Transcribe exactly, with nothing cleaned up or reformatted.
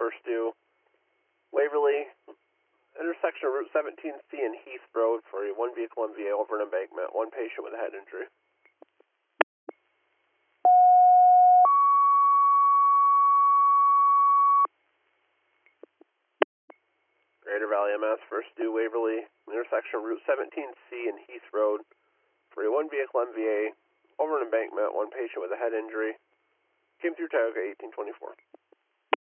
first due, Waverly, intersection of Route seventeen C and Heath Road for a one vehicle M V A over an embankment, one patient with a head injury. Greater Valley M S, first due Waverly, intersection of Route seventeen C and Heath Road for a one vehicle M V A over an embankment, one patient with a head injury. Came through Tioga eighteen twenty-four.